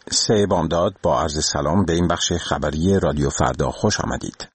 سه بامداد با عرض سلام به این بخش خبری رادیو فردا خوش آمدید.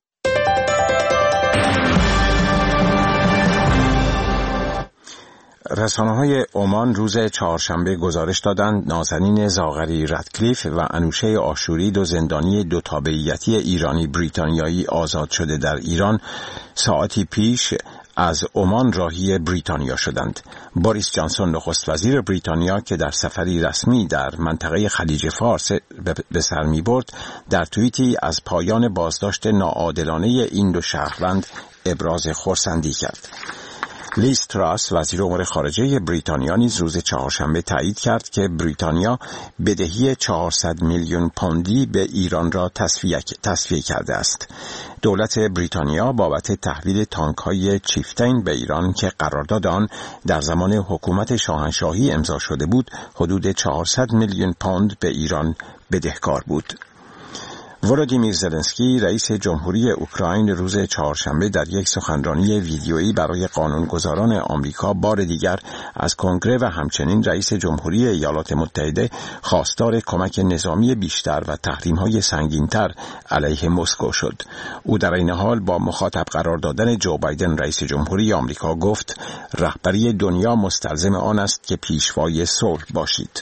رسانه‌های عمان روز چهارشنبه گزارش دادند نازنین زاغری رادکلیف و انوشه آشوری، دو زندانی دو تابعیتی ایرانی بریتانیایی آزاد شده در ایران، ساعتی پیش از عمان راهی بریتانیا شدند. بوریس جانسون نخست وزیر بریتانیا که در سفری رسمی در منطقه خلیج فارس به سر می‌برد، در توییتی از پایان بازداشت ناعادلانه این دو شهروند ابراز خرسندی کرد. لیز تراس وزیر امور خارجه بریتانیا نیز روز چهارشنبه تایید کرد که بریتانیا بدهی 400 میلیون پوندی به ایران را تصفیه کرده است. دولت بریتانیا بابت تحویل تانک‌های چیفتین به ایران که قرارداد آن در زمان حکومت شاهنشاهی امضا شده بود، حدود 400 میلیون پوند به ایران بدهکار بود. ولودیمیر زلنسکی رئیس جمهوری اوکراین روز چهارشنبه در یک سخنرانی ویدیویی برای قانونگذاران آمریکا بار دیگر از کنگره و همچنین رئیس جمهوری ایالات متحده خواستار کمک نظامی بیشتر و تحریم‌های سنگین‌تر علیه مسکو شد. او در این حال با مخاطب قرار دادن جو بایدن رئیس جمهوری آمریکا گفت رهبری دنیا مستلزم آن است که پیشوای صلح باشید.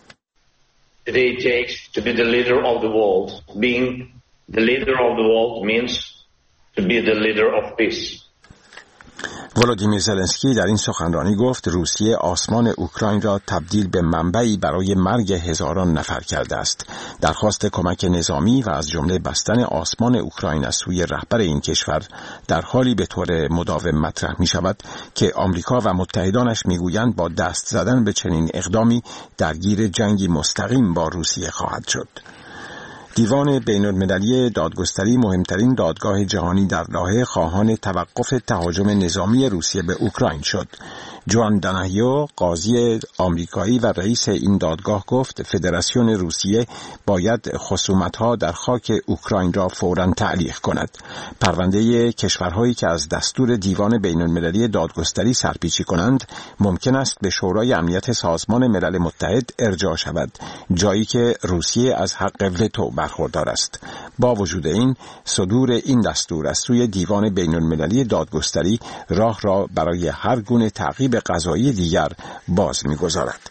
Today it takes to be the leader of the world. Being the leader of the world means to be the leader of peace. ولودیمیر زلنسکی در این سخنرانی گفت روسیه آسمان اوکراین را تبدیل به منبعی برای مرگ هزاران نفر کرده است. درخواست کمک نظامی و از جمله بستن آسمان اوکراین از سوی رهبر این کشور در حالی به طور مداوم مطرح می شود که آمریکا و متحدانش می گویند با دست زدن به چنین اقدامی درگیر جنگی مستقیم با روسیه خواهد شد. دیوان بین‌المللی دادگستری مهمترین دادگاه جهانی در لاهه خواهان توقف تهاجم نظامی روسیه به اوکراین شد. جوان داناهیو قاضی آمریکایی و رئیس این دادگاه گفت فدراسیون روسیه باید خصومت‌ها در خاک اوکراین را فوراً تعلیق کند. پرونده کشورهایی که از دستور دیوان بین‌المللی دادگستری سرپیچی کنند ممکن است به شورای امنیت سازمان ملل متحد ارجاع شود، جایی که روسیه از حق وتو برخوردار است. با وجود این، صدور این دستور از سوی دیوان بین‌المللی دادگستری راه را برای هر گونه تعقیب قضایی دیگر باز می‌گذارد.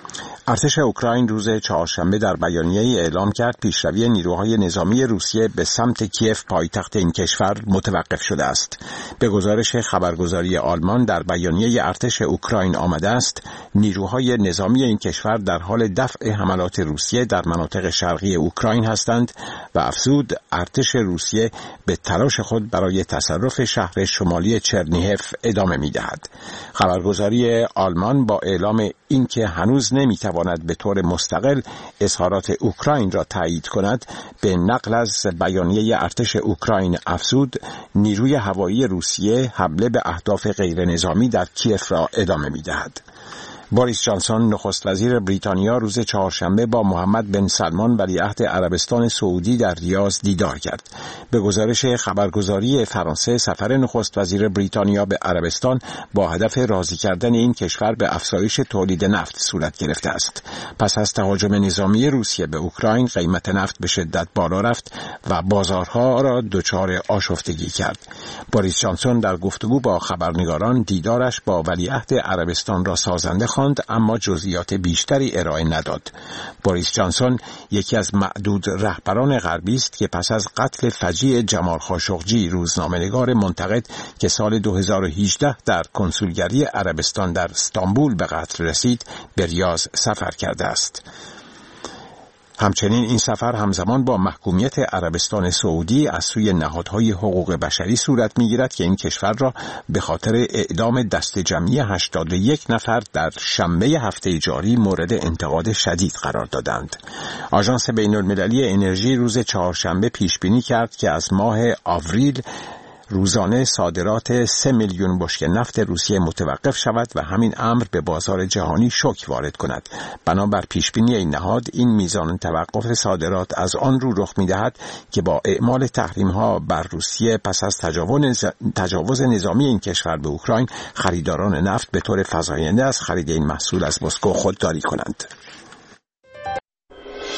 ارتش اوکراین روز چهارشنبه در بیانیه‌ای اعلام کرد پیشروی نیروهای نظامی روسیه به سمت کیف پایتخت این کشور متوقف شده است. به گزارش خبرگزاری آلمان در بیانیه ارتش اوکراین آمده است نیروهای نظامی این کشور در حال دفع حملات روسیه در مناطق شرقی اوکراین هستند و افزود ارتش روسیه به تلاش خود برای تصرف شهر شمالی چرنیهف ادامه می‌دهد. خبرگزاری آلمان با اعلام اینکه هنوز نمی‌تواند به طور مستقل اظهارات اوکراین را تایید کند، به نقل از بیانیه ارتش اوکراین افزود نیروی هوایی روسیه حمله به اهداف غیر نظامی در کیف را ادامه می‌دهد. بوریس جانسون نخست وزیر بریتانیا روز چهارشنبه با محمد بن سلمان ولیعهد عربستان سعودی در ریاض دیدار کرد. به گزارش خبرگزاری فرانسه سفر نخست وزیر بریتانیا به عربستان با هدف راضی کردن این کشور به افزایش تولید نفت صورت گرفته است. پس از تهاجم نظامی روسیه به اوکراین قیمت نفت به شدت بالا رفت و بازارها را دچار آشفتگی کرد. بوریس جانسون در گفتگو با خبرنگاران دیدارش با ولیعهد عربستان را سازنده خواند، اما جزئیات بیشتری ارائه نداد. بوریس جانسون یکی از معدود رهبران غربی است که پس از قتل فجیع جمال خاشقجی، روزنامه‌نگار منتقد که سال 2018 در کنسولگری عربستان در استانبول به قتل رسید، به ریاض سفر کرده است. همچنین این سفر همزمان با محکومیت عربستان سعودی از سوی نهادهای حقوق بشری صورت می‌گیرد که این کشور را به خاطر اعدام دسته جمعی 81 نفر در شنبه هفته جاری مورد انتقاد شدید قرار دادند. آژانس بین‌المللی انرژی روز چهارشنبه پیش بینی کرد که از ماه آوریل روزانه صادرات 3 میلیون بشکه نفت روسیه متوقف شود و همین امر به بازار جهانی شوک وارد کند. بنابر پیشبینی این نهاد این میزان توقف صادرات از آن رو رخ می‌دهد که با اعمال تحریم‌ها بر روسیه پس از تجاوز نظامی این کشور به اوکراین، خریداران نفت به طور فزاینده از خرید این محصول از مسکو خودداری کنند.